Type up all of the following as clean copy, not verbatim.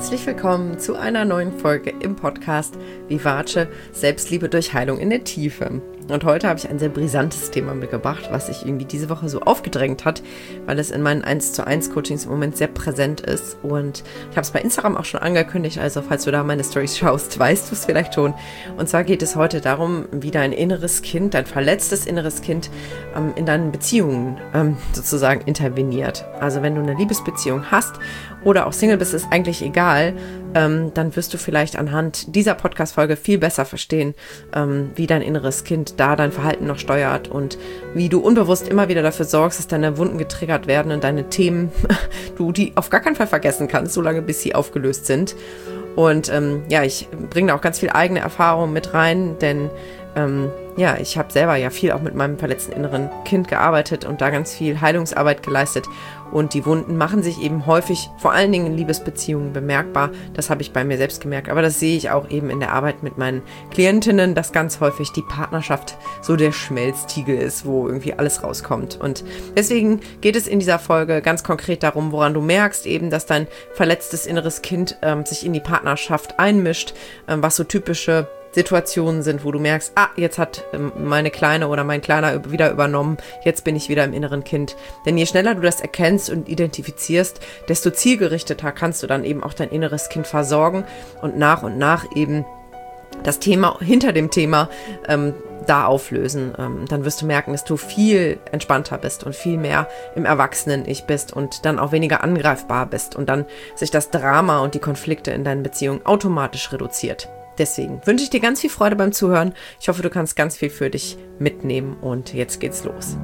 Herzlich willkommen zu einer neuen Folge im Podcast Vivace Selbstliebe durch Heilung in der Tiefe. Und heute habe ich ein sehr brisantes Thema mitgebracht, was sich irgendwie diese Woche so aufgedrängt hat, weil es in meinen 1:1 Coachings im Moment sehr präsent ist. Und ich habe es bei Instagram auch schon angekündigt, also falls du da meine Storys schaust, weißt du es vielleicht schon. Und zwar geht es heute darum, wie dein inneres Kind, dein verletztes inneres Kind in deinen Beziehungen sozusagen interveniert. Also wenn du eine Liebesbeziehung hast oder auch Single bist, ist eigentlich egal, dann wirst du vielleicht anhand dieser Podcast-Folge viel besser verstehen, wie dein inneres Kind da dein Verhalten noch steuert und wie du unbewusst immer wieder dafür sorgst, dass deine Wunden getriggert werden und deine Themen, du die auf gar keinen Fall vergessen kannst, solange bis sie aufgelöst sind. Und ich bringe da auch ganz viel eigene Erfahrung mit rein, denn ich habe selber ja viel auch mit meinem verletzten inneren Kind gearbeitet und da ganz viel Heilungsarbeit geleistet. Und die Wunden machen sich eben häufig, vor allen Dingen in Liebesbeziehungen, bemerkbar. Das habe ich bei mir selbst gemerkt. Aber das sehe ich auch eben in der Arbeit mit meinen Klientinnen, dass ganz häufig die Partnerschaft so der Schmelztiegel ist, wo irgendwie alles rauskommt. Und deswegen geht es in dieser Folge ganz konkret darum, woran du merkst eben, dass dein verletztes inneres Kind sich in die Partnerschaft einmischt, was so typische Situationen sind, wo du merkst, jetzt hat meine Kleine oder mein Kleiner wieder übernommen, jetzt bin ich wieder im inneren Kind. Denn je schneller du das erkennst und identifizierst, desto zielgerichteter kannst du dann eben auch dein inneres Kind versorgen und nach eben das Thema hinter dem Thema da auflösen. Dann wirst du merken, dass du viel entspannter bist und viel mehr im Erwachsenen-Ich bist und dann auch weniger angreifbar bist und dann sich das Drama und die Konflikte in deinen Beziehungen automatisch reduziert. Deswegen wünsche ich dir ganz viel Freude beim Zuhören. Ich hoffe, du kannst ganz viel für dich mitnehmen und jetzt geht's los.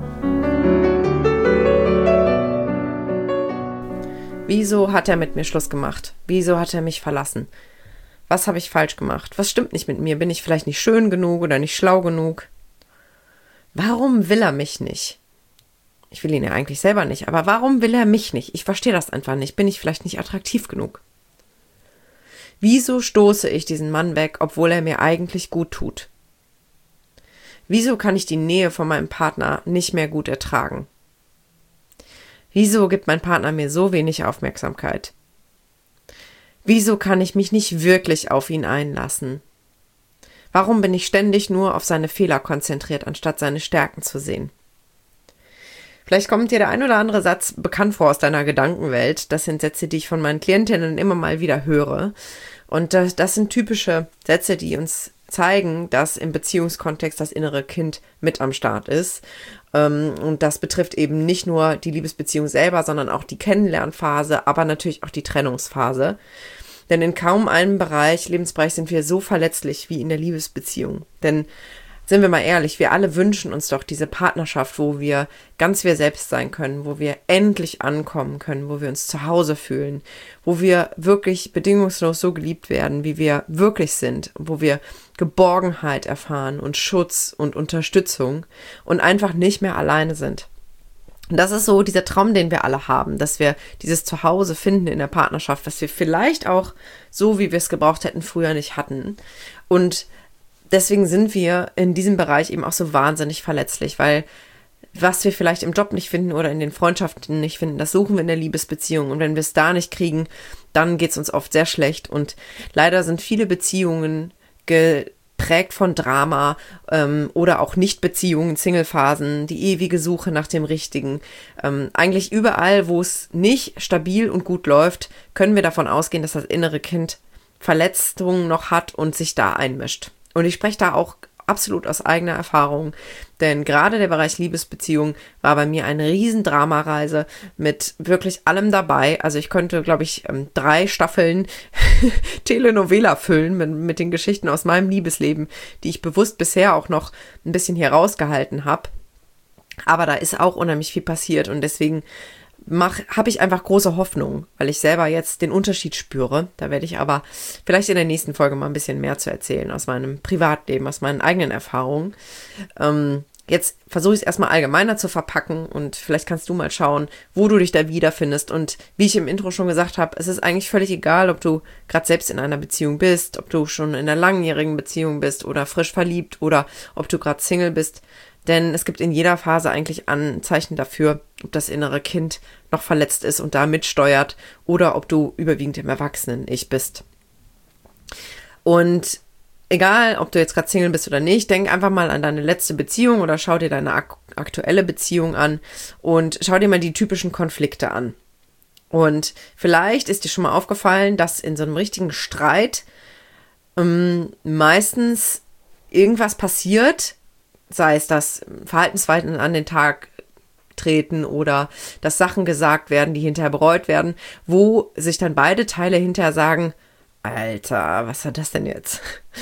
Wieso hat er mit mir Schluss gemacht? Wieso hat er mich verlassen? Was habe ich falsch gemacht? Was stimmt nicht mit mir? Bin ich vielleicht nicht schön genug oder nicht schlau genug? Warum will er mich nicht? Ich will ihn ja eigentlich selber nicht, aber warum will er mich nicht? Ich verstehe das einfach nicht. Bin ich vielleicht nicht attraktiv genug? Wieso stoße ich diesen Mann weg, obwohl er mir eigentlich gut tut? Wieso kann ich die Nähe von meinem Partner nicht mehr gut ertragen? Wieso gibt mein Partner mir so wenig Aufmerksamkeit? Wieso kann ich mich nicht wirklich auf ihn einlassen? Warum bin ich ständig nur auf seine Fehler konzentriert, anstatt seine Stärken zu sehen? Vielleicht kommt dir der ein oder andere Satz bekannt vor aus deiner Gedankenwelt. Das sind Sätze, die ich von meinen Klientinnen immer mal wieder höre. Und das sind typische Sätze, die uns zeigen, dass im Beziehungskontext das innere Kind mit am Start ist. Und das betrifft eben nicht nur die Liebesbeziehung selber, sondern auch die Kennenlernphase, aber natürlich auch die Trennungsphase. Denn in kaum einem Lebensbereich sind wir so verletzlich wie in der Liebesbeziehung. Denn sind wir mal ehrlich, wir alle wünschen uns doch diese Partnerschaft, wo wir ganz wir selbst sein können, wo wir endlich ankommen können, wo wir uns zu Hause fühlen, wo wir wirklich bedingungslos so geliebt werden, wie wir wirklich sind, wo wir Geborgenheit erfahren und Schutz und Unterstützung und einfach nicht mehr alleine sind. Und das ist so dieser Traum, den wir alle haben, dass wir dieses Zuhause finden in der Partnerschaft, was wir vielleicht auch so, wie wir es gebraucht hätten, früher nicht hatten. Und deswegen sind wir in diesem Bereich eben auch so wahnsinnig verletzlich, weil was wir vielleicht im Job nicht finden oder in den Freundschaften nicht finden, das suchen wir in der Liebesbeziehung. Und wenn wir es da nicht kriegen, dann geht es uns oft sehr schlecht. Und leider sind viele Beziehungen geprägt von Drama oder auch Nichtbeziehungen, Singlephasen, die ewige Suche nach dem Richtigen. Eigentlich überall, wo es nicht stabil und gut läuft, können wir davon ausgehen, dass das innere Kind Verletzungen noch hat und sich da einmischt. Und ich spreche da auch absolut aus eigener Erfahrung, denn gerade der Bereich Liebesbeziehung war bei mir eine riesen Dramareise mit wirklich allem dabei. Also ich könnte, glaube ich, 3 Staffeln Telenovela füllen mit den Geschichten aus meinem Liebesleben, die ich bewusst bisher auch noch ein bisschen hier rausgehalten habe. Aber da ist auch unheimlich viel passiert und deswegen habe ich einfach große Hoffnung, weil ich selber jetzt den Unterschied spüre. Da werde ich aber vielleicht in der nächsten Folge mal ein bisschen mehr zu erzählen aus meinem Privatleben, aus meinen eigenen Erfahrungen. Jetzt versuche ich es erstmal allgemeiner zu verpacken und vielleicht kannst du mal schauen, wo du dich da wiederfindest. Und wie ich im Intro schon gesagt habe, es ist eigentlich völlig egal, ob du gerade selbst in einer Beziehung bist, ob du schon in einer langjährigen Beziehung bist oder frisch verliebt oder ob du gerade Single bist. Denn es gibt in jeder Phase eigentlich Anzeichen dafür, ob das innere Kind noch verletzt ist und da mitsteuert oder ob du überwiegend im Erwachsenen-Ich bist. Und egal, ob du jetzt gerade Single bist oder nicht, denk einfach mal an deine letzte Beziehung oder schau dir deine aktuelle Beziehung an und schau dir mal die typischen Konflikte an. Und vielleicht ist dir schon mal aufgefallen, dass in so einem richtigen Streit meistens irgendwas passiert, sei es, dass Verhaltensweisen an den Tag treten oder dass Sachen gesagt werden, die hinterher bereut werden, wo sich dann beide Teile hinterher sagen, Alter, was war das denn jetzt?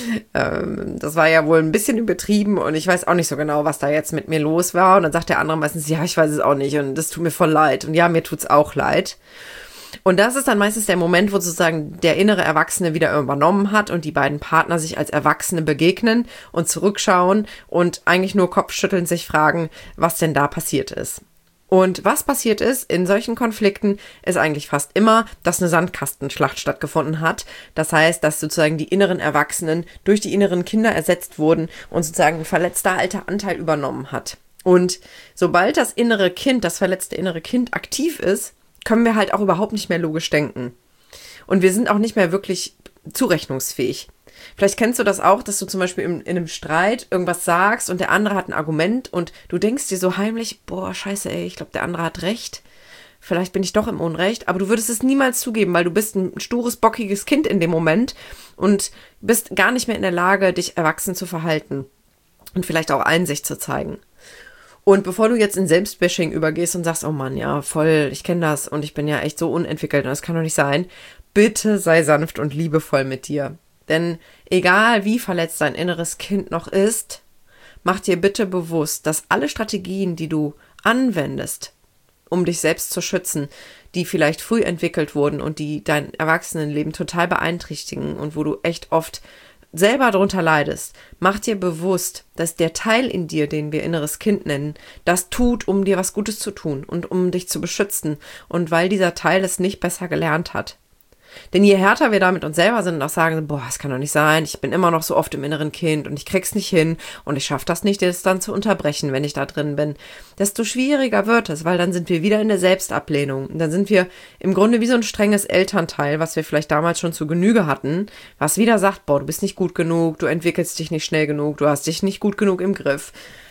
Das war ja wohl ein bisschen übertrieben und ich weiß auch nicht so genau, was da jetzt mit mir los war. Und dann sagt der andere meistens, ja, ich weiß es auch nicht und das tut mir voll leid. Und ja, mir tut's auch leid. Und das ist dann meistens der Moment, wo sozusagen der innere Erwachsene wieder übernommen hat und die beiden Partner sich als Erwachsene begegnen und zurückschauen und eigentlich nur kopfschüttelnd sich fragen, was denn da passiert ist. Und was passiert ist in solchen Konflikten, ist eigentlich fast immer, dass eine Sandkastenschlacht stattgefunden hat. Das heißt, dass sozusagen die inneren Erwachsenen durch die inneren Kinder ersetzt wurden und sozusagen ein verletzter alter Anteil übernommen hat. Und sobald das innere Kind, das verletzte innere Kind aktiv ist, können wir halt auch überhaupt nicht mehr logisch denken. Und wir sind auch nicht mehr wirklich zurechnungsfähig. Vielleicht kennst du das auch, dass du zum Beispiel in einem Streit irgendwas sagst und der andere hat ein Argument und du denkst dir so heimlich, boah, scheiße, ey, ich glaube, der andere hat recht. Vielleicht bin ich doch im Unrecht, aber du würdest es niemals zugeben, weil du bist ein stures, bockiges Kind in dem Moment und bist gar nicht mehr in der Lage, dich erwachsen zu verhalten und vielleicht auch Einsicht zu zeigen. Und bevor du jetzt in Selbstbashing übergehst und sagst, oh Mann, ja, voll, ich kenne das und ich bin ja echt so unentwickelt und das kann doch nicht sein, bitte sei sanft und liebevoll mit dir. Denn egal wie verletzt dein inneres Kind noch ist, mach dir bitte bewusst, dass alle Strategien, die du anwendest, um dich selbst zu schützen, die vielleicht früh entwickelt wurden und die dein Erwachsenenleben total beeinträchtigen und wo du echt oft selber darunter leidest, mach dir bewusst, dass der Teil in dir, den wir inneres Kind nennen, das tut, um dir was Gutes zu tun und um dich zu beschützen und weil dieser Teil es nicht besser gelernt hat. Denn je härter wir da mit uns selber sind und auch sagen, boah, das kann doch nicht sein, ich bin immer noch so oft im inneren Kind und ich krieg's nicht hin und ich schaffe das nicht, das dann zu unterbrechen, wenn ich da drin bin, desto schwieriger wird es, weil dann sind wir wieder in der Selbstablehnung. Und dann sind wir im Grunde wie so ein strenges Elternteil, was wir vielleicht damals schon zu Genüge hatten, was wieder sagt, boah, du bist nicht gut genug, du entwickelst dich nicht schnell genug, du hast dich nicht gut genug im Griff.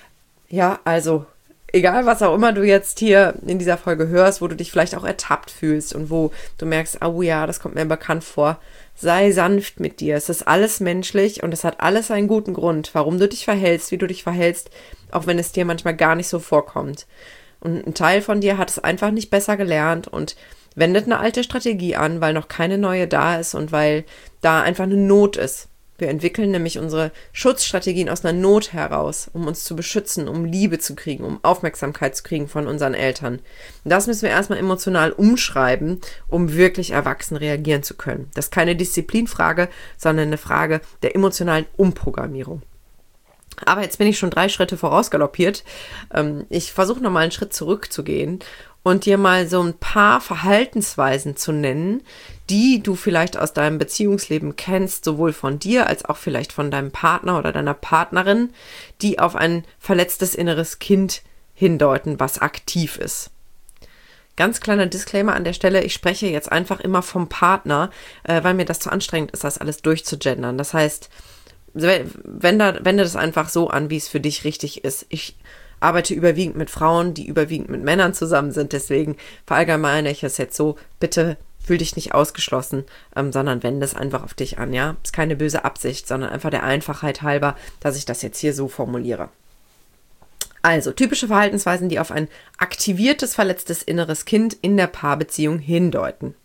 Ja, also egal, was auch immer du jetzt hier in dieser Folge hörst, wo du dich vielleicht auch ertappt fühlst und wo du merkst, oh ja, das kommt mir bekannt vor, sei sanft mit dir. Es ist alles menschlich und es hat alles einen guten Grund, warum du dich verhältst, wie du dich verhältst, auch wenn es dir manchmal gar nicht so vorkommt. Und ein Teil von dir hat es einfach nicht besser gelernt und wendet eine alte Strategie an, weil noch keine neue da ist und weil da einfach eine Not ist. Wir entwickeln nämlich unsere Schutzstrategien aus einer Not heraus, um uns zu beschützen, um Liebe zu kriegen, um Aufmerksamkeit zu kriegen von unseren Eltern. Und das müssen wir erstmal emotional umschreiben, um wirklich erwachsen reagieren zu können. Das ist keine Disziplinfrage, sondern eine Frage der emotionalen Umprogrammierung. Aber jetzt bin ich schon 3 Schritte vorausgaloppiert. Ich versuche nochmal einen Schritt zurückzugehen und dir mal so ein paar Verhaltensweisen zu nennen, die du vielleicht aus deinem Beziehungsleben kennst, sowohl von dir als auch vielleicht von deinem Partner oder deiner Partnerin, die auf ein verletztes inneres Kind hindeuten, was aktiv ist. Ganz kleiner Disclaimer an der Stelle, ich spreche jetzt einfach immer vom Partner, weil mir das zu anstrengend ist, das alles durchzugendern. Das heißt, wende das einfach so an, wie es für dich richtig ist. Ich arbeite überwiegend mit Frauen, die überwiegend mit Männern zusammen sind, deswegen verallgemeine ich es jetzt so, bitte fühl dich nicht ausgeschlossen, sondern wende es einfach auf dich an, ja. Ist keine böse Absicht, sondern einfach der Einfachheit halber, dass ich das jetzt hier so formuliere. Also, typische Verhaltensweisen, die auf ein aktiviertes, verletztes inneres Kind in der Paarbeziehung hindeuten.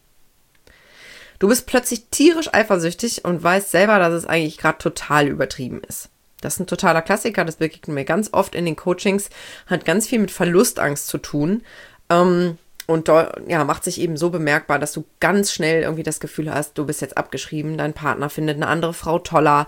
Du bist plötzlich tierisch eifersüchtig und weißt selber, dass es eigentlich gerade total übertrieben ist. Das ist ein totaler Klassiker, das begegnet mir ganz oft in den Coachings, hat ganz viel mit Verlustangst zu tun. Und macht sich eben so bemerkbar, dass du ganz schnell irgendwie das Gefühl hast, du bist jetzt abgeschrieben, dein Partner findet eine andere Frau toller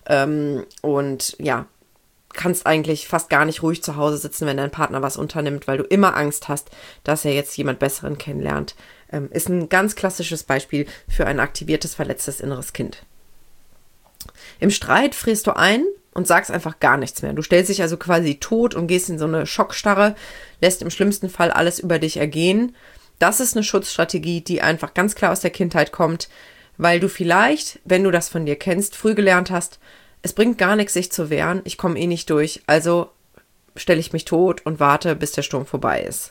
und ja, kannst eigentlich fast gar nicht ruhig zu Hause sitzen, wenn dein Partner was unternimmt, weil du immer Angst hast, dass er jetzt jemand Besseren kennenlernt. Ist ein ganz klassisches Beispiel für ein aktiviertes, verletztes inneres Kind. Im Streit frierst du ein und sagst einfach gar nichts mehr. Du stellst dich also quasi tot und gehst in so eine Schockstarre, lässt im schlimmsten Fall alles über dich ergehen. Das ist eine Schutzstrategie, die einfach ganz klar aus der Kindheit kommt, weil du vielleicht, wenn du das von dir kennst, früh gelernt hast, es bringt gar nichts, sich zu wehren, ich komme eh nicht durch, also stelle ich mich tot und warte, bis der Sturm vorbei ist.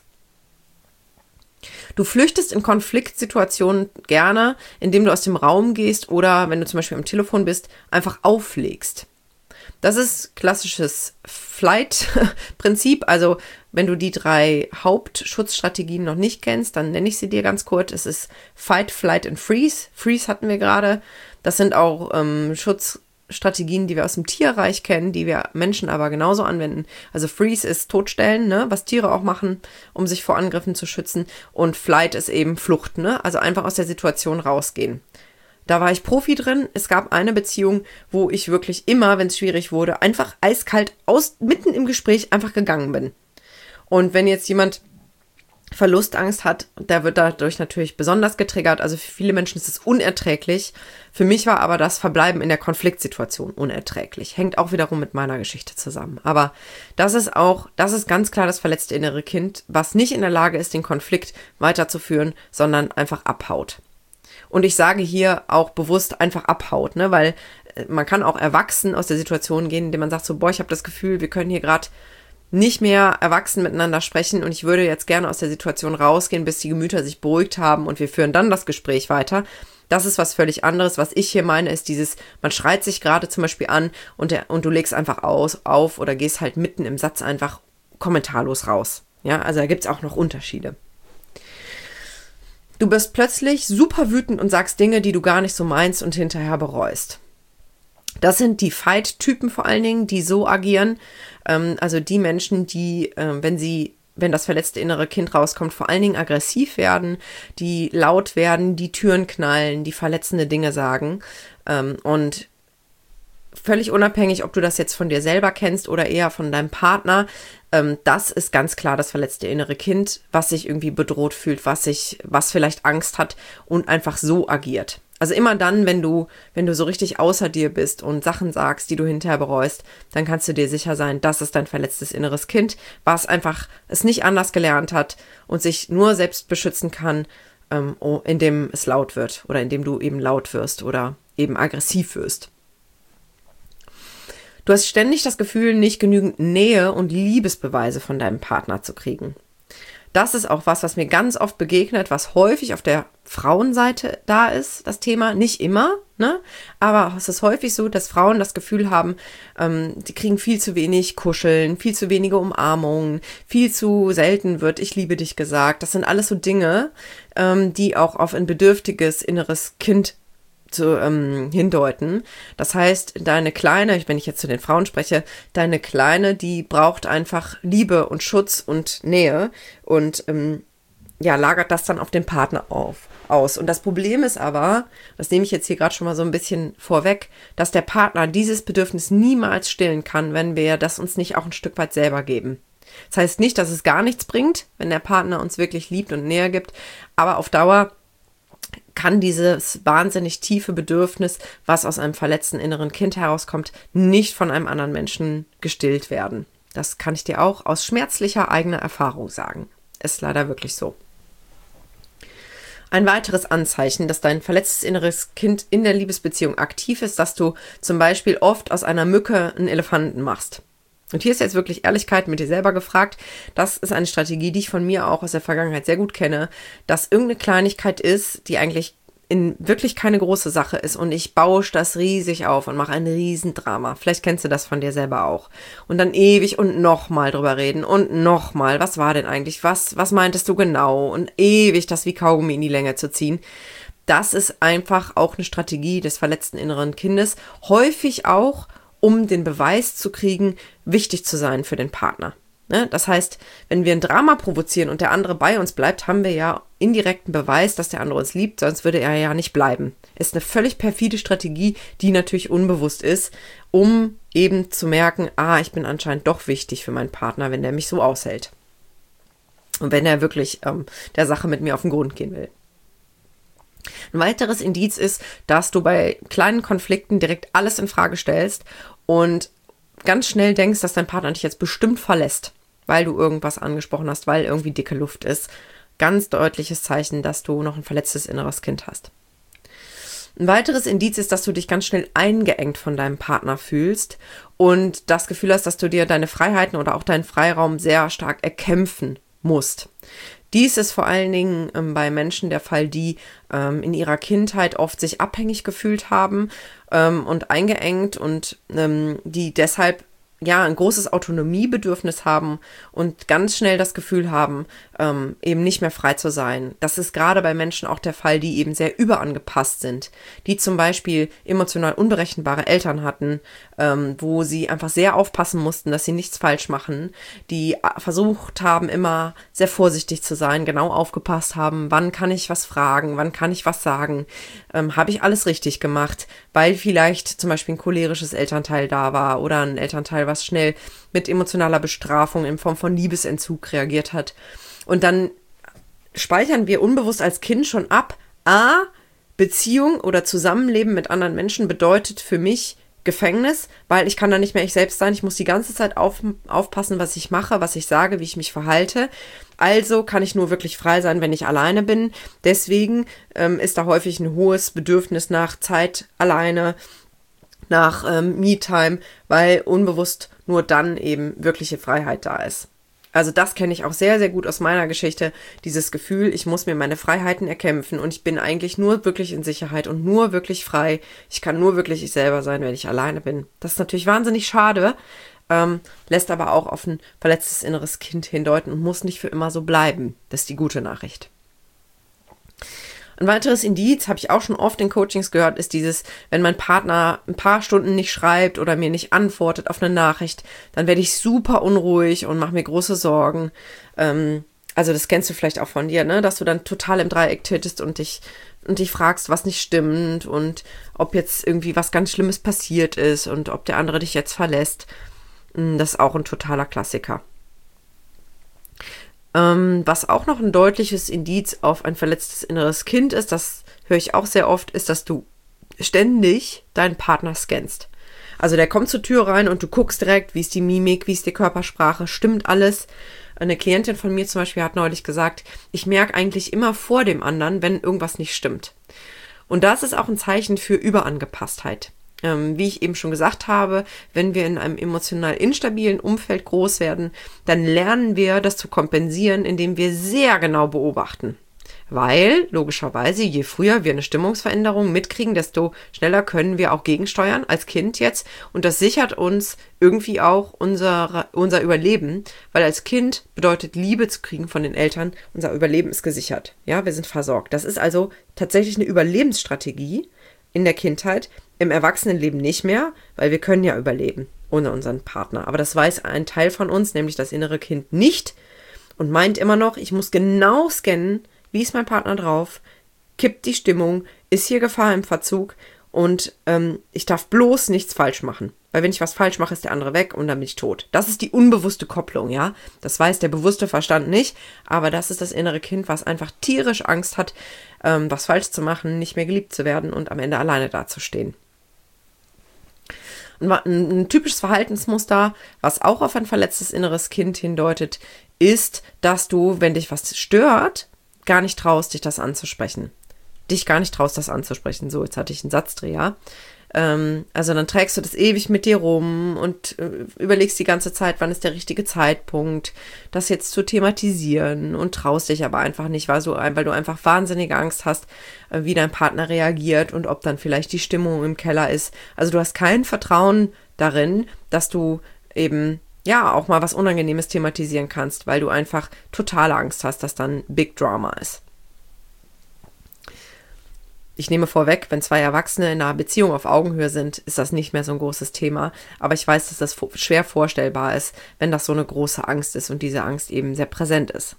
Du flüchtest in Konfliktsituationen gerne, indem du aus dem Raum gehst oder, wenn du zum Beispiel am Telefon bist, einfach auflegst. Das ist klassisches Flight-Prinzip. Also wenn du die 3 Hauptschutzstrategien noch nicht kennst, dann nenne ich sie dir ganz kurz. Es ist Fight, Flight und Freeze. Freeze hatten wir gerade. Das sind auch Schutzstrategien, die wir aus dem Tierreich kennen, die wir Menschen aber genauso anwenden. Also Freeze ist Totstellen, ne, was Tiere auch machen, um sich vor Angriffen zu schützen. Und Flight ist eben Flucht, ne, also einfach aus der Situation rausgehen. Da war ich Profi drin. Es gab eine Beziehung, wo ich wirklich immer, wenn es schwierig wurde, einfach eiskalt mitten im Gespräch einfach gegangen bin. Und wenn jetzt jemand Verlustangst hat, der wird dadurch natürlich besonders getriggert. Also für viele Menschen ist es unerträglich. Für mich war aber das Verbleiben in der Konfliktsituation unerträglich. Hängt auch wiederum mit meiner Geschichte zusammen. Aber das ist ganz klar das verletzte innere Kind, was nicht in der Lage ist, den Konflikt weiterzuführen, sondern einfach abhaut. Und ich sage hier auch bewusst einfach abhaut, ne, weil man kann auch erwachsen aus der Situation gehen, indem man sagt so, ich habe das Gefühl, wir können hier gerade nicht mehr erwachsen miteinander sprechen und ich würde jetzt gerne aus der Situation rausgehen, bis die Gemüter sich beruhigt haben und wir führen dann das Gespräch weiter. Das ist was völlig anderes. Was ich hier meine, ist man schreit sich gerade zum Beispiel an und du legst einfach auf oder gehst halt mitten im Satz einfach kommentarlos raus. Ja, also da gibt's auch noch Unterschiede. Du bist plötzlich super wütend und sagst Dinge, die du gar nicht so meinst und hinterher bereust. Das sind die Fight-Typen vor allen Dingen, die so agieren. Also die Menschen, die, wenn das verletzte innere Kind rauskommt, vor allen Dingen aggressiv werden, die laut werden, die Türen knallen, die verletzende Dinge sagen. Und völlig unabhängig, ob du das jetzt von dir selber kennst oder eher von deinem Partner, das ist ganz klar das verletzte innere Kind, was sich irgendwie bedroht fühlt, was vielleicht Angst hat und einfach so agiert. Also immer dann, wenn du so richtig außer dir bist und Sachen sagst, die du hinterher bereust, dann kannst du dir sicher sein, das ist dein verletztes inneres Kind, was einfach es nicht anders gelernt hat und sich nur selbst beschützen kann, indem es laut wird oder indem du eben laut wirst oder eben aggressiv wirst. Du hast ständig das Gefühl, nicht genügend Nähe und Liebesbeweise von deinem Partner zu kriegen. Das ist auch was mir ganz oft begegnet, was häufig auf der Frauenseite da ist, das Thema. Nicht immer, ne? Aber es ist häufig so, dass Frauen das Gefühl haben, die kriegen viel zu wenig Kuscheln, viel zu wenige Umarmungen, viel zu selten wird ich liebe dich gesagt. Das sind alles so Dinge, die auch auf ein bedürftiges inneres Kind hindeuten. Das heißt, deine Kleine, wenn ich jetzt zu den Frauen spreche, deine Kleine, die braucht einfach Liebe und Schutz und Nähe und lagert das dann auf den Partner aus. Und das Problem ist aber, das nehme ich jetzt hier gerade schon mal so ein bisschen vorweg, dass der Partner dieses Bedürfnis niemals stillen kann, wenn wir das uns nicht auch ein Stück weit selber geben. Das heißt nicht, dass es gar nichts bringt, wenn der Partner uns wirklich liebt und Nähe gibt, aber auf Dauer kann dieses wahnsinnig tiefe Bedürfnis, was aus einem verletzten inneren Kind herauskommt, nicht von einem anderen Menschen gestillt werden. Das kann ich dir auch aus schmerzlicher eigener Erfahrung sagen. Ist leider wirklich so. Ein weiteres Anzeichen, dass dein verletztes inneres Kind in der Liebesbeziehung aktiv ist, dass du zum Beispiel oft aus einer Mücke einen Elefanten machst. Und hier ist jetzt wirklich Ehrlichkeit mit dir selber gefragt. Das ist eine Strategie, die ich von mir auch aus der Vergangenheit sehr gut kenne, dass irgendeine Kleinigkeit ist, die eigentlich in wirklich keine große Sache ist und ich bausche das riesig auf und mache ein Riesendrama. Vielleicht kennst du das von dir selber auch. Und dann ewig und nochmal drüber reden und nochmal, was war denn eigentlich, was meintest du genau und ewig das wie Kaugummi in die Länge zu ziehen. Das ist einfach auch eine Strategie des verletzten inneren Kindes. Häufig auch, um den Beweis zu kriegen, wichtig zu sein für den Partner. Das heißt, wenn wir ein Drama provozieren und der andere bei uns bleibt, haben wir ja indirekten Beweis, dass der andere uns liebt, sonst würde er ja nicht bleiben. Ist eine völlig perfide Strategie, die natürlich unbewusst ist, um eben zu merken, ich bin anscheinend doch wichtig für meinen Partner, wenn der mich so aushält. Und wenn er wirklich der Sache mit mir auf den Grund gehen will. Ein weiteres Indiz ist, dass du bei kleinen Konflikten direkt alles in Frage stellst und ganz schnell denkst, dass dein Partner dich jetzt bestimmt verlässt, weil du irgendwas angesprochen hast, weil irgendwie dicke Luft ist. Ganz deutliches Zeichen, dass du noch ein verletztes inneres Kind hast. Ein weiteres Indiz ist, dass du dich ganz schnell eingeengt von deinem Partner fühlst und das Gefühl hast, dass du dir deine Freiheiten oder auch deinen Freiraum sehr stark erkämpfen musst. Dies ist vor allen Dingen bei Menschen der Fall, die in ihrer Kindheit oft sich abhängig gefühlt haben und eingeengt und die deshalb ein großes Autonomiebedürfnis haben und ganz schnell das Gefühl haben, eben nicht mehr frei zu sein. Das ist gerade bei Menschen auch der Fall, die eben sehr überangepasst sind, die zum Beispiel emotional unberechenbare Eltern hatten, wo sie einfach sehr aufpassen mussten, dass sie nichts falsch machen, die versucht haben, immer sehr vorsichtig zu sein, genau aufgepasst haben, wann kann ich was fragen, wann kann ich was sagen, habe ich alles richtig gemacht, weil vielleicht zum Beispiel ein cholerisches Elternteil da war oder ein Elternteil, was schnell mit emotionaler Bestrafung in Form von Liebesentzug reagiert hat. Und dann speichern wir unbewusst als Kind schon ab, Beziehung oder Zusammenleben mit anderen Menschen bedeutet für mich Gefängnis, weil ich kann da nicht mehr ich selbst sein. Ich muss die ganze Zeit aufpassen, was ich mache, was ich sage, wie ich mich verhalte. Also kann ich nur wirklich frei sein, wenn ich alleine bin. Deswegen ist da häufig ein hohes Bedürfnis nach Zeit alleine, nach Me-Time, weil unbewusst nur dann eben wirkliche Freiheit da ist. Also das kenne ich auch sehr, sehr gut aus meiner Geschichte, dieses Gefühl, ich muss mir meine Freiheiten erkämpfen und ich bin eigentlich nur wirklich in Sicherheit und nur wirklich frei. Ich kann nur wirklich ich selber sein, wenn ich alleine bin. Das ist natürlich wahnsinnig schade, lässt aber auch auf ein verletztes inneres Kind hindeuten und muss nicht für immer so bleiben. Das ist die gute Nachricht. Ein weiteres Indiz, habe ich auch schon oft in Coachings gehört, ist dieses, wenn mein Partner ein paar Stunden nicht schreibt oder mir nicht antwortet auf eine Nachricht, dann werde ich super unruhig und mache mir große Sorgen. Also das kennst du vielleicht auch von dir, ne? Dass du dann total im Dreieck tittest und dich fragst, was nicht stimmt und ob jetzt irgendwie was ganz Schlimmes passiert ist und ob der andere dich jetzt verlässt. Das ist auch ein totaler Klassiker. Was auch noch ein deutliches Indiz auf ein verletztes inneres Kind ist, das höre ich auch sehr oft, ist, dass du ständig deinen Partner scannst. Also der kommt zur Tür rein und du guckst direkt, wie ist die Mimik, wie ist die Körpersprache, stimmt alles. Eine Klientin von mir zum Beispiel hat neulich gesagt, ich merke eigentlich immer vor dem anderen, wenn irgendwas nicht stimmt. Und das ist auch ein Zeichen für Überangepasstheit. Wie ich eben schon gesagt habe, wenn wir in einem emotional instabilen Umfeld groß werden, dann lernen wir, das zu kompensieren, indem wir sehr genau beobachten. Weil, logischerweise, je früher wir eine Stimmungsveränderung mitkriegen, desto schneller können wir auch gegensteuern, als Kind jetzt. Und das sichert uns irgendwie auch unser Überleben, weil als Kind bedeutet Liebe zu kriegen von den Eltern, unser Überleben ist gesichert. Ja, wir sind versorgt. Das ist also tatsächlich eine Überlebensstrategie in der Kindheit, im Erwachsenenleben nicht mehr, weil wir können ja überleben ohne unseren Partner. Aber das weiß ein Teil von uns, nämlich das innere Kind, nicht und meint immer noch, ich muss genau scannen, wie ist mein Partner drauf, kippt die Stimmung, ist hier Gefahr im Verzug und ich darf bloß nichts falsch machen. Weil wenn ich was falsch mache, ist der andere weg und dann bin ich tot. Das ist die unbewusste Kopplung, ja. Das weiß der bewusste Verstand nicht, aber das ist das innere Kind, was einfach tierisch Angst hat, was falsch zu machen, nicht mehr geliebt zu werden und am Ende alleine dazustehen. Ein typisches Verhaltensmuster, was auch auf ein verletztes inneres Kind hindeutet, ist, dass du, wenn dich was stört, gar nicht traust, dich das anzusprechen. So, jetzt hatte ich einen Satzdreher. Also dann trägst du das ewig mit dir rum und überlegst die ganze Zeit, wann ist der richtige Zeitpunkt, das jetzt zu thematisieren und traust dich aber einfach nicht, weil du einfach wahnsinnige Angst hast, wie dein Partner reagiert und ob dann vielleicht die Stimmung im Keller ist. Also du hast kein Vertrauen darin, dass du eben auch mal was Unangenehmes thematisieren kannst, weil du einfach totale Angst hast, dass dann Big Drama ist. Ich nehme vorweg, wenn zwei Erwachsene in einer Beziehung auf Augenhöhe sind, ist das nicht mehr so ein großes Thema. Aber ich weiß, dass das schwer vorstellbar ist, wenn das so eine große Angst ist und diese Angst eben sehr präsent ist.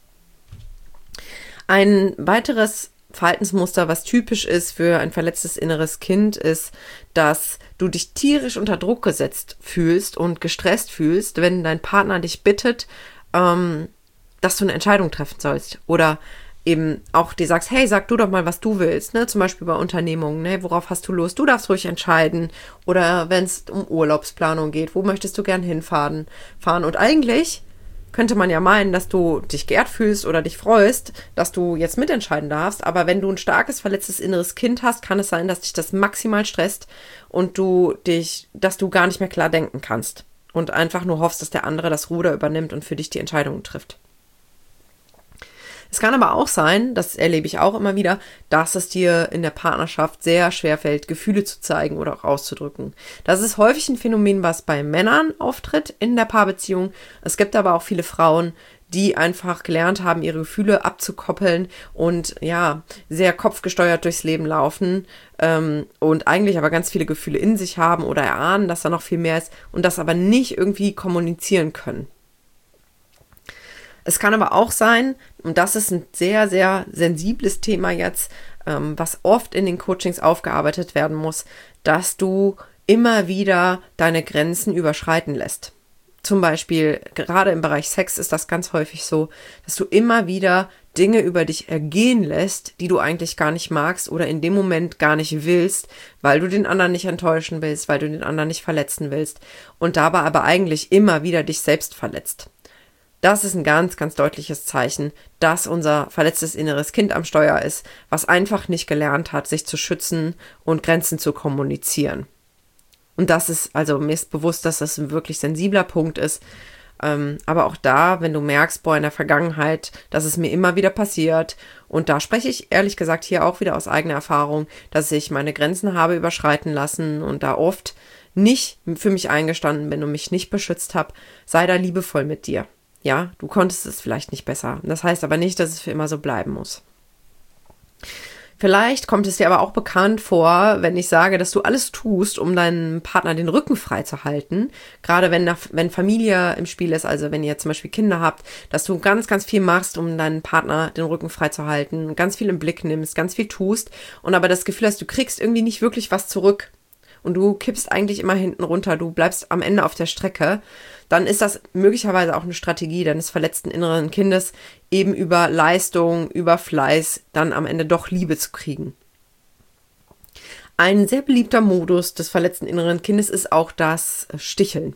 Ein weiteres Verhaltensmuster, was typisch ist für ein verletztes inneres Kind, ist, dass du dich tierisch unter Druck gesetzt fühlst und gestresst fühlst, wenn dein Partner dich bittet, dass du eine Entscheidung treffen sollst oder eben auch dir sagst, hey, sag du doch mal, was du willst, ne? Zum Beispiel bei Unternehmungen, ne? Worauf hast du Lust? Du darfst ruhig entscheiden. Oder wenn es um Urlaubsplanung geht, wo möchtest du gern hinfahren? Und eigentlich könnte man ja meinen, dass du dich geehrt fühlst oder dich freust, dass du jetzt mitentscheiden darfst. Aber wenn du ein starkes, verletztes inneres Kind hast, kann es sein, dass dich das maximal stresst und dass du gar nicht mehr klar denken kannst. Und einfach nur hoffst, dass der andere das Ruder übernimmt und für dich die Entscheidungen trifft. Es kann aber auch sein, das erlebe ich auch immer wieder, dass es dir in der Partnerschaft sehr schwer fällt, Gefühle zu zeigen oder auch auszudrücken. Das ist häufig ein Phänomen, was bei Männern auftritt in der Paarbeziehung. Es gibt aber auch viele Frauen, die einfach gelernt haben, ihre Gefühle abzukoppeln und ja, sehr kopfgesteuert durchs Leben laufen und eigentlich aber ganz viele Gefühle in sich haben oder erahnen, dass da noch viel mehr ist und das aber nicht irgendwie kommunizieren können. Es kann aber auch sein, und das ist ein sehr, sehr sensibles Thema jetzt, was oft in den Coachings aufgearbeitet werden muss, dass du immer wieder deine Grenzen überschreiten lässt. Zum Beispiel, gerade im Bereich Sex ist das ganz häufig so, dass du immer wieder Dinge über dich ergehen lässt, die du eigentlich gar nicht magst oder in dem Moment gar nicht willst, weil du den anderen nicht enttäuschen willst, weil du den anderen nicht verletzen willst und dabei aber eigentlich immer wieder dich selbst verletzt. Das ist ein ganz, ganz deutliches Zeichen, dass unser verletztes inneres Kind am Steuer ist, was einfach nicht gelernt hat, sich zu schützen und Grenzen zu kommunizieren. Und das ist, also mir ist bewusst, dass das ein wirklich sensibler Punkt ist. Aber auch da, wenn du merkst, in der Vergangenheit, dass es mir immer wieder passiert, und da spreche ich ehrlich gesagt hier auch wieder aus eigener Erfahrung, dass ich meine Grenzen habe überschreiten lassen und da oft nicht für mich eingestanden bin und mich nicht beschützt habe, sei da liebevoll mit dir. Ja, du konntest es vielleicht nicht besser. Das heißt aber nicht, dass es für immer so bleiben muss. Vielleicht kommt es dir aber auch bekannt vor, wenn ich sage, dass du alles tust, um deinem Partner den Rücken frei zu halten. Gerade wenn Familie im Spiel ist, also wenn ihr zum Beispiel Kinder habt, dass du ganz, ganz viel machst, um deinen Partner den Rücken frei zu halten, ganz viel im Blick nimmst, ganz viel tust und aber das Gefühl hast, du kriegst irgendwie nicht wirklich was zurück. Und du kippst eigentlich immer hinten runter, du bleibst am Ende auf der Strecke, dann ist das möglicherweise auch eine Strategie deines verletzten inneren Kindes, eben über Leistung, über Fleiß dann am Ende doch Liebe zu kriegen. Ein sehr beliebter Modus des verletzten inneren Kindes ist auch das Sticheln.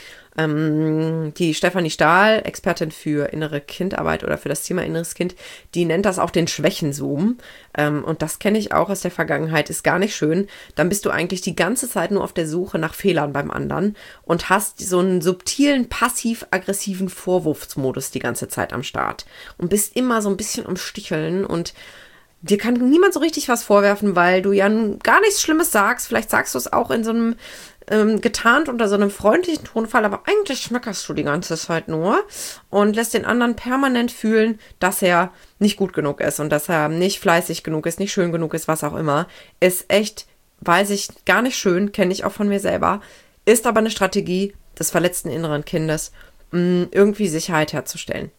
Die Stefanie Stahl, Expertin für innere Kindarbeit oder für das Thema inneres Kind, die nennt das auch den Schwächenzoom. Und das kenne ich auch aus der Vergangenheit, ist gar nicht schön. Dann bist du eigentlich die ganze Zeit nur auf der Suche nach Fehlern beim anderen und hast so einen subtilen, passiv-aggressiven Vorwurfsmodus die ganze Zeit am Start und bist immer so ein bisschen am Sticheln und dir kann niemand so richtig was vorwerfen, weil du ja gar nichts Schlimmes sagst. Vielleicht sagst du es auch in so einem getarnt unter so einem freundlichen Tonfall, aber eigentlich schmeckerst du die ganze Zeit nur und lässt den anderen permanent fühlen, dass er nicht gut genug ist und dass er nicht fleißig genug ist, nicht schön genug ist, was auch immer. Ist echt, weiß ich, gar nicht schön, kenne ich auch von mir selber, ist aber eine Strategie des verletzten inneren Kindes, irgendwie Sicherheit herzustellen.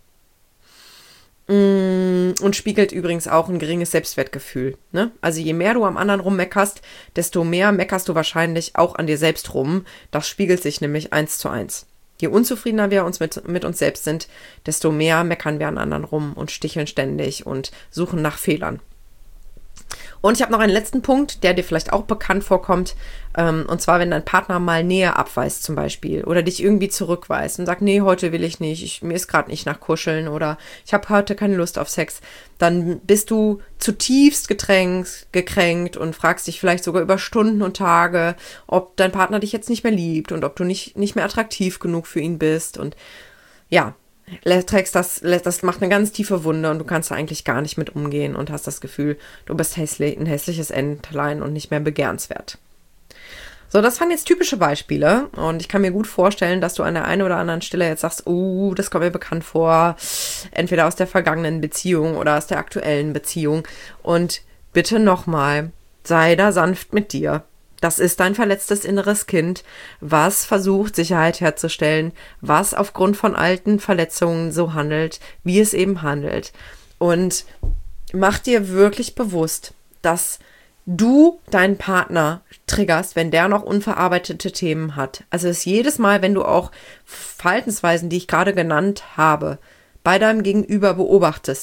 Und spiegelt übrigens auch ein geringes Selbstwertgefühl. Ne? Also je mehr du am anderen rummeckerst, desto mehr meckerst du wahrscheinlich auch an dir selbst rum. Das spiegelt sich nämlich 1:1. Je unzufriedener wir uns mit uns selbst sind, desto mehr meckern wir an anderen rum und sticheln ständig und suchen nach Fehlern. Und ich habe noch einen letzten Punkt, der dir vielleicht auch bekannt vorkommt. Und zwar, wenn dein Partner mal Nähe abweist zum Beispiel oder dich irgendwie zurückweist und sagt, nee, heute will ich nicht, mir ist gerade nicht nach Kuscheln oder ich habe heute keine Lust auf Sex, dann bist du zutiefst gekränkt und fragst dich vielleicht sogar über Stunden und Tage, ob dein Partner dich jetzt nicht mehr liebt und ob du nicht mehr attraktiv genug für ihn bist. Und ja, das macht eine ganz tiefe Wunde und du kannst da eigentlich gar nicht mit umgehen und hast das Gefühl, du bist ein hässliches Entlein und nicht mehr begehrenswert. So, das waren jetzt typische Beispiele und ich kann mir gut vorstellen, dass du an der einen oder anderen Stelle jetzt sagst, oh, das kommt mir bekannt vor, entweder aus der vergangenen Beziehung oder aus der aktuellen Beziehung. Und bitte nochmal, sei da sanft mit dir. Das ist dein verletztes inneres Kind, was versucht, Sicherheit herzustellen, was aufgrund von alten Verletzungen so handelt, wie es eben handelt. Und mach dir wirklich bewusst, dass du deinen Partner triggerst, wenn der noch unverarbeitete Themen hat. Also es jedes Mal, wenn du auch Verhaltensweisen, die ich gerade genannt habe, bei deinem Gegenüber beobachtest,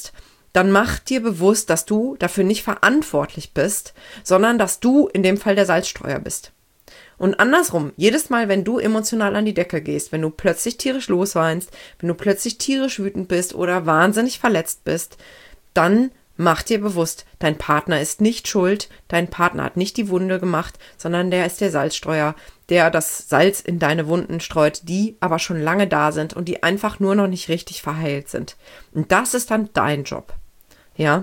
dann mach dir bewusst, dass du dafür nicht verantwortlich bist, sondern dass du in dem Fall der Salzstreuer bist. Und andersrum, jedes Mal, wenn du emotional an die Decke gehst, wenn du plötzlich tierisch losweinst, wenn du plötzlich tierisch wütend bist oder wahnsinnig verletzt bist, dann mach dir bewusst, dein Partner ist nicht schuld, dein Partner hat nicht die Wunde gemacht, sondern der ist der Salzstreuer, der das Salz in deine Wunden streut, die aber schon lange da sind und die einfach nur noch nicht richtig verheilt sind. Und das ist dann dein Job. Ja?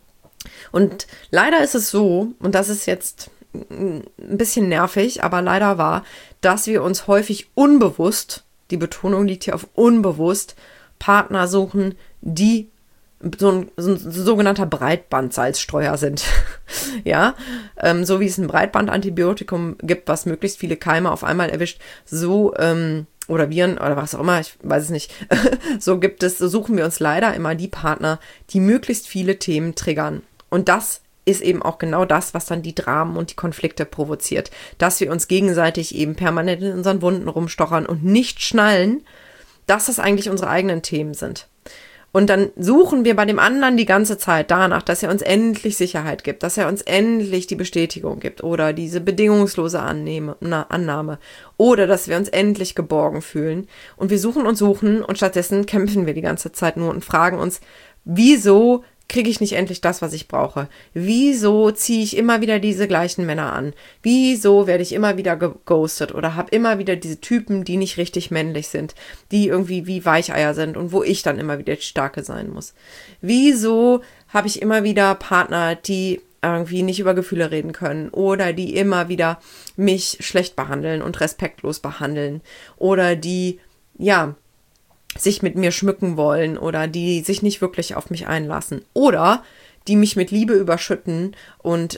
Und leider ist es so, und das ist jetzt ein bisschen nervig, aber leider wahr, dass wir uns häufig unbewusst, die Betonung liegt hier auf unbewusst, Partner suchen, die so ein sogenannter Breitbandsalzstreuer sind. Ja, so wie es ein Breitbandantibiotikum gibt, was möglichst viele Keime auf einmal erwischt, so oder Viren oder was auch immer, ich weiß es nicht, so suchen wir uns leider immer die Partner, die möglichst viele Themen triggern. Und das ist eben auch genau das, was dann die Dramen und die Konflikte provoziert, dass wir uns gegenseitig eben permanent in unseren Wunden rumstochern und nicht schnallen, dass das eigentlich unsere eigenen Themen sind. Und dann suchen wir bei dem anderen die ganze Zeit danach, dass er uns endlich Sicherheit gibt, dass er uns endlich die Bestätigung gibt oder diese bedingungslose Annahme oder dass wir uns endlich geborgen fühlen. Und wir suchen und stattdessen kämpfen wir die ganze Zeit nur und fragen uns, wieso kriege ich nicht endlich das, was ich brauche? Wieso ziehe ich immer wieder diese gleichen Männer an? Wieso werde ich immer wieder geghostet oder habe immer wieder diese Typen, die nicht richtig männlich sind, die irgendwie wie Weicheier sind und wo ich dann immer wieder die Starke sein muss? Wieso habe ich immer wieder Partner, die irgendwie nicht über Gefühle reden können oder die immer wieder mich schlecht behandeln und respektlos behandeln oder die, ja, sich mit mir schmücken wollen oder die sich nicht wirklich auf mich einlassen oder die mich mit Liebe überschütten und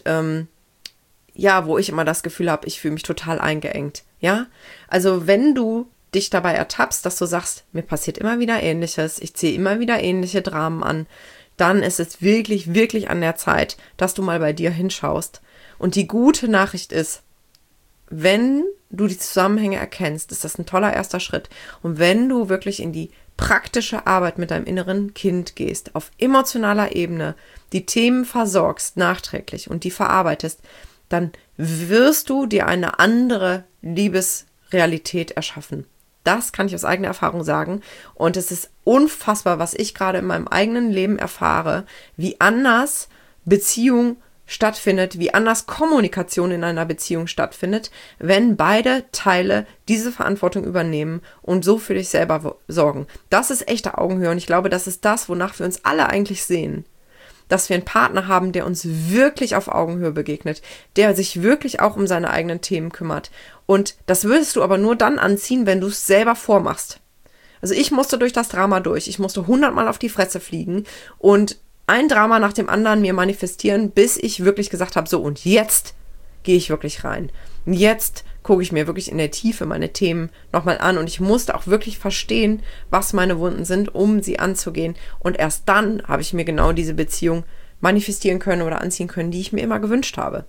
wo ich immer das Gefühl habe, ich fühle mich total eingeengt. Ja, also wenn du dich dabei ertappst, dass du sagst, mir passiert immer wieder Ähnliches, ich ziehe immer wieder ähnliche Dramen an, dann ist es wirklich, wirklich an der Zeit, dass du mal bei dir hinschaust. Und die gute Nachricht ist, wenn du die Zusammenhänge erkennst, ist das ein toller erster Schritt. Und wenn du wirklich in die praktische Arbeit mit deinem inneren Kind gehst, auf emotionaler Ebene, die Themen versorgst nachträglich und die verarbeitest, dann wirst du dir eine andere Liebesrealität erschaffen. Das kann ich aus eigener Erfahrung sagen. Und es ist unfassbar, was ich gerade in meinem eigenen Leben erfahre, wie anders Beziehung stattfindet, wie anders Kommunikation in einer Beziehung stattfindet, wenn beide Teile diese Verantwortung übernehmen und so für dich selber sorgen. Das ist echte Augenhöhe und ich glaube, das ist das, wonach wir uns alle eigentlich sehen. Dass wir einen Partner haben, der uns wirklich auf Augenhöhe begegnet, der sich wirklich auch um seine eigenen Themen kümmert. Und das würdest du aber nur dann anziehen, wenn du es selber vormachst. Also ich musste durch das Drama durch. Ich musste 100-mal auf die Fresse fliegen und ein Drama nach dem anderen mir manifestieren, bis ich wirklich gesagt habe, so und jetzt gehe ich wirklich rein. Jetzt gucke ich mir wirklich in der Tiefe meine Themen nochmal an und ich musste auch wirklich verstehen, was meine Wunden sind, um sie anzugehen. Und erst dann habe ich mir genau diese Beziehung manifestieren können oder anziehen können, die ich mir immer gewünscht habe.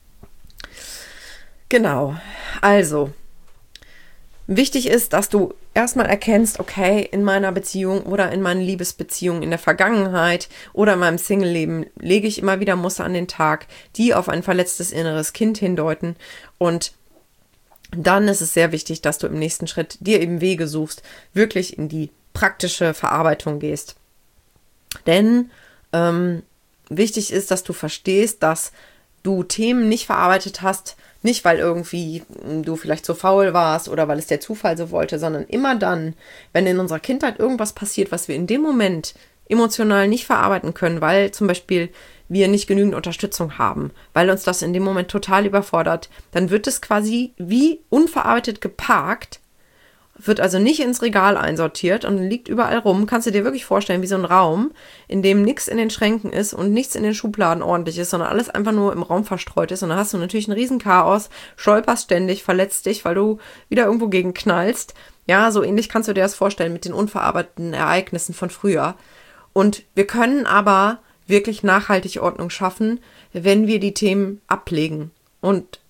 Genau, also wichtig ist, dass du erstmal erkennst, okay, in meiner Beziehung oder in meinen Liebesbeziehungen in der Vergangenheit oder in meinem Single-Leben lege ich immer wieder Muster an den Tag, die auf ein verletztes inneres Kind hindeuten. Und dann ist es sehr wichtig, dass du im nächsten Schritt dir eben Wege suchst, wirklich in die praktische Verarbeitung gehst. Denn wichtig ist, dass du verstehst, dass du Themen nicht verarbeitet hast, nicht, weil irgendwie du vielleicht so faul warst oder weil es der Zufall so wollte, sondern immer dann, wenn in unserer Kindheit irgendwas passiert, was wir in dem Moment emotional nicht verarbeiten können, weil zum Beispiel wir nicht genügend Unterstützung haben, weil uns das in dem Moment total überfordert, dann wird es quasi wie unverarbeitet geparkt, wird also nicht ins Regal einsortiert und liegt überall rum. Kannst du dir wirklich vorstellen, wie so ein Raum, in dem nichts in den Schränken ist und nichts in den Schubladen ordentlich ist, sondern alles einfach nur im Raum verstreut ist. Und dann hast du natürlich ein Riesenchaos, stolperst ständig, verletzt dich, weil du wieder irgendwo gegen knallst. Ja, so ähnlich kannst du dir das vorstellen mit den unverarbeiteten Ereignissen von früher. Und wir können aber wirklich nachhaltig Ordnung schaffen, wenn wir die Themen ablegen. Und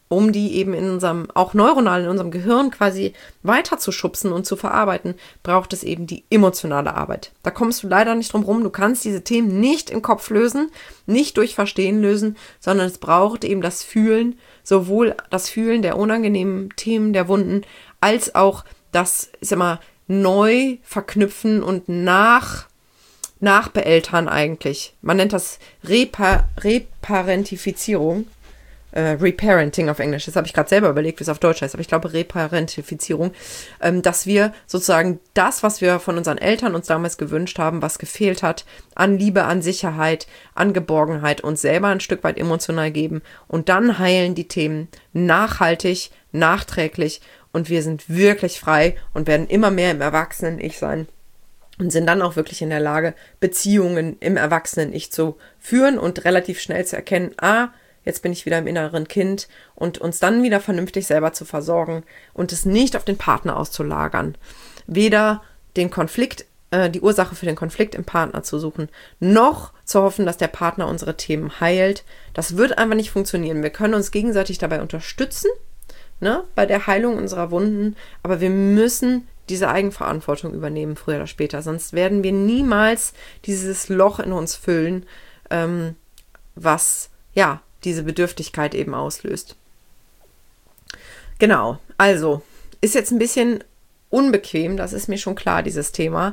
um die eben in unserem, auch neuronal in unserem Gehirn quasi weiter zu schubsen und zu verarbeiten, braucht es eben die emotionale Arbeit. Da kommst du leider nicht drum rum. Du kannst diese Themen nicht im Kopf lösen, nicht durch Verstehen lösen, sondern es braucht eben das Fühlen, sowohl das Fühlen der unangenehmen Themen, der Wunden, als auch das, ich sag mal, neu verknüpfen und nachbeeltern eigentlich. Man nennt das Reparentifizierung. Reparenting auf Englisch. Das habe ich gerade selber überlegt, wie es auf Deutsch heißt, aber ich glaube Reparentifizierung, dass wir sozusagen das, was wir von unseren Eltern uns damals gewünscht haben, was gefehlt hat, an Liebe, an Sicherheit, an Geborgenheit, uns selber ein Stück weit emotional geben und dann heilen die Themen nachhaltig, nachträglich und wir sind wirklich frei und werden immer mehr im Erwachsenen-Ich sein und sind dann auch wirklich in der Lage, Beziehungen im Erwachsenen-Ich zu führen und relativ schnell zu erkennen, jetzt bin ich wieder im inneren Kind und uns dann wieder vernünftig selber zu versorgen und es nicht auf den Partner auszulagern. Weder den Konflikt, die Ursache für den Konflikt im Partner zu suchen, noch zu hoffen, dass der Partner unsere Themen heilt. Das wird einfach nicht funktionieren. Wir können uns gegenseitig dabei unterstützen, ne, bei der Heilung unserer Wunden, aber wir müssen diese Eigenverantwortung übernehmen, früher oder später. Sonst werden wir niemals dieses Loch in uns füllen, was, ja, diese Bedürftigkeit eben auslöst. Genau, also ist jetzt ein bisschen unbequem, das ist mir schon klar, dieses Thema.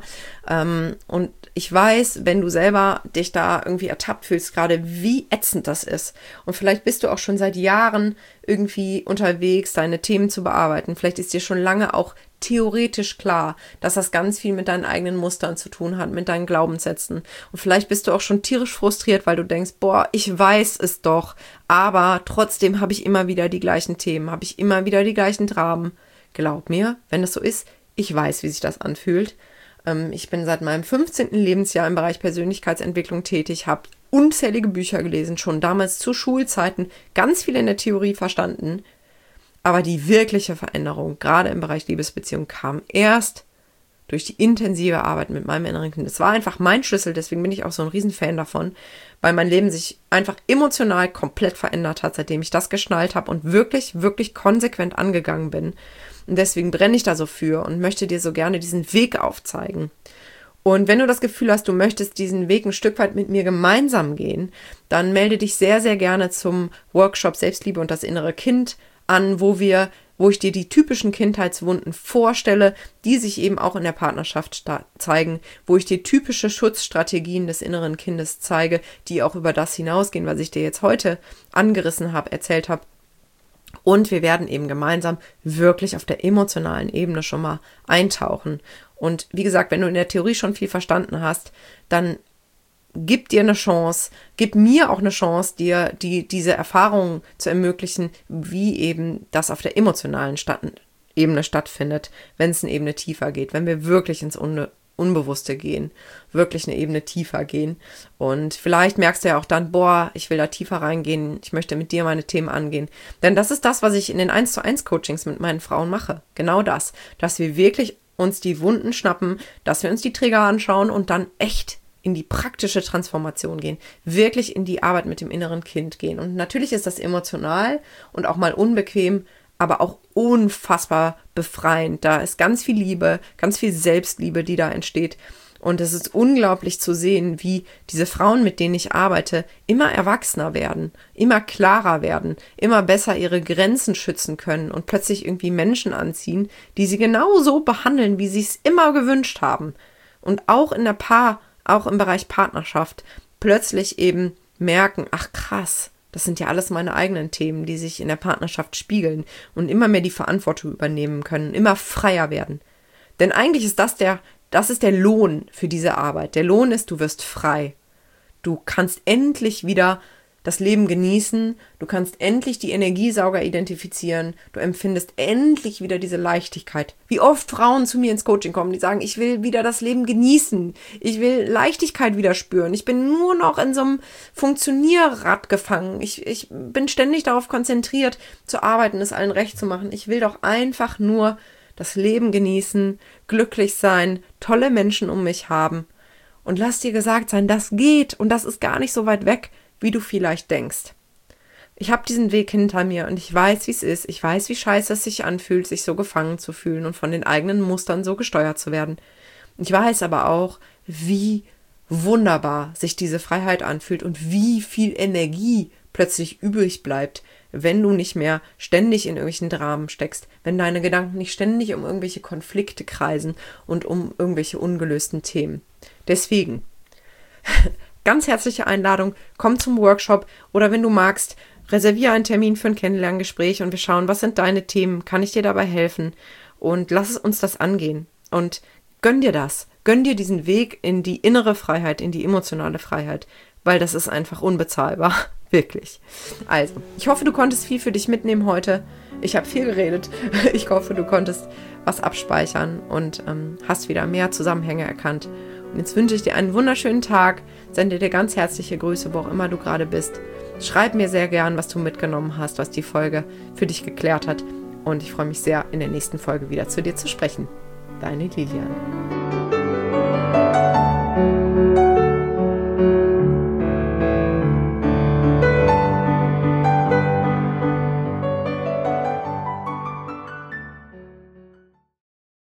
Und ich weiß, wenn du selber dich da irgendwie ertappt fühlst, gerade wie ätzend das ist. Und vielleicht bist du auch schon seit Jahren irgendwie unterwegs, deine Themen zu bearbeiten. Vielleicht ist dir schon lange auch theoretisch klar, dass das ganz viel mit deinen eigenen Mustern zu tun hat, mit deinen Glaubenssätzen. Und vielleicht bist du auch schon tierisch frustriert, weil du denkst, boah, ich weiß es doch, aber trotzdem habe ich immer wieder die gleichen Themen, habe ich immer wieder die gleichen Dramen. Glaub mir, wenn das so ist, ich weiß, wie sich das anfühlt. Ich bin seit meinem 15. Lebensjahr im Bereich Persönlichkeitsentwicklung tätig, habe unzählige Bücher gelesen, schon damals zu Schulzeiten, ganz viel in der Theorie verstanden. Aber die wirkliche Veränderung, gerade im Bereich Liebesbeziehung, kam erst durch die intensive Arbeit mit meinem inneren Kind. Es war einfach mein Schlüssel, deswegen bin ich auch so ein Riesenfan davon, weil mein Leben sich einfach emotional komplett verändert hat, seitdem ich das geschnallt habe und wirklich, wirklich konsequent angegangen bin. Und deswegen brenne ich da so für und möchte dir so gerne diesen Weg aufzeigen. Und wenn du das Gefühl hast, du möchtest diesen Weg ein Stück weit mit mir gemeinsam gehen, dann melde dich sehr, sehr gerne zum Workshop Selbstliebe und das innere Kind an, wo ich dir die typischen Kindheitswunden vorstelle, die sich eben auch in der Partnerschaft zeigen, wo ich dir typische Schutzstrategien des inneren Kindes zeige, die auch über das hinausgehen, was ich dir jetzt heute angerissen habe, erzählt habe. Und wir werden eben gemeinsam wirklich auf der emotionalen Ebene schon mal eintauchen. Und wie gesagt, wenn du in der Theorie schon viel verstanden hast, dann gib dir eine Chance, gib mir auch eine Chance, dir diese Erfahrungen zu ermöglichen, wie eben das auf der emotionalen Ebene stattfindet, wenn es eine Ebene tiefer geht, wenn wir wirklich ins Unbewusste gehen, wirklich eine Ebene tiefer gehen. Und vielleicht merkst du ja auch dann, boah, ich will da tiefer reingehen, ich möchte mit dir meine Themen angehen. Denn das ist das, was ich in den 1:1 Coachings mit meinen Frauen mache. Genau das, dass wir wirklich uns die Wunden schnappen, dass wir uns die Trigger anschauen und dann echt in die praktische Transformation gehen, wirklich in die Arbeit mit dem inneren Kind gehen. Und natürlich ist das emotional und auch mal unbequem, aber auch unfassbar befreiend. Da ist ganz viel Liebe, ganz viel Selbstliebe, die da entsteht. Und es ist unglaublich zu sehen, wie diese Frauen, mit denen ich arbeite, immer erwachsener werden, immer klarer werden, immer besser ihre Grenzen schützen können und plötzlich irgendwie Menschen anziehen, die sie genauso behandeln, wie sie es immer gewünscht haben. Und auch auch im Bereich Partnerschaft plötzlich eben merken, ach krass, das sind ja alles meine eigenen Themen, die sich in der Partnerschaft spiegeln und immer mehr die Verantwortung übernehmen können, immer freier werden. Denn eigentlich ist das ist der Lohn für diese Arbeit. Der Lohn ist, du wirst frei. Du kannst endlich wieder das Leben genießen, du kannst endlich die Energiesauger identifizieren, du empfindest endlich wieder diese Leichtigkeit. Wie oft Frauen zu mir ins Coaching kommen, die sagen, ich will wieder das Leben genießen, ich will Leichtigkeit wieder spüren, ich bin nur noch in so einem Funktionierrad gefangen, ich bin ständig darauf konzentriert, zu arbeiten, es allen recht zu machen. Ich will doch einfach nur das Leben genießen, glücklich sein, tolle Menschen um mich haben. Und lass dir gesagt sein, das geht und das ist gar nicht so weit weg, wie du vielleicht denkst. Ich habe diesen Weg hinter mir und ich weiß, wie es ist. Ich weiß, wie scheiße es sich anfühlt, sich so gefangen zu fühlen und von den eigenen Mustern so gesteuert zu werden. Ich weiß aber auch, wie wunderbar sich diese Freiheit anfühlt und wie viel Energie plötzlich übrig bleibt, wenn du nicht mehr ständig in irgendwelchen Dramen steckst, wenn deine Gedanken nicht ständig um irgendwelche Konflikte kreisen und um irgendwelche ungelösten Themen. Deswegen, ganz herzliche Einladung, komm zum Workshop oder wenn du magst, reserviere einen Termin für ein Kennenlerngespräch und wir schauen, was sind deine Themen, kann ich dir dabei helfen und lass es uns das angehen und gönn dir das, gönn dir diesen Weg in die innere Freiheit, in die emotionale Freiheit, weil das ist einfach unbezahlbar, wirklich. Also, ich hoffe, du konntest viel für dich mitnehmen heute. Ich habe viel geredet. Ich hoffe, du konntest was abspeichern und hast wieder mehr Zusammenhänge erkannt. Und jetzt wünsche ich dir einen wunderschönen Tag, sende dir ganz herzliche Grüße, wo auch immer du gerade bist. Schreib mir sehr gern, was du mitgenommen hast, was die Folge für dich geklärt hat. Und ich freue mich sehr, in der nächsten Folge wieder zu dir zu sprechen. Deine Lilian.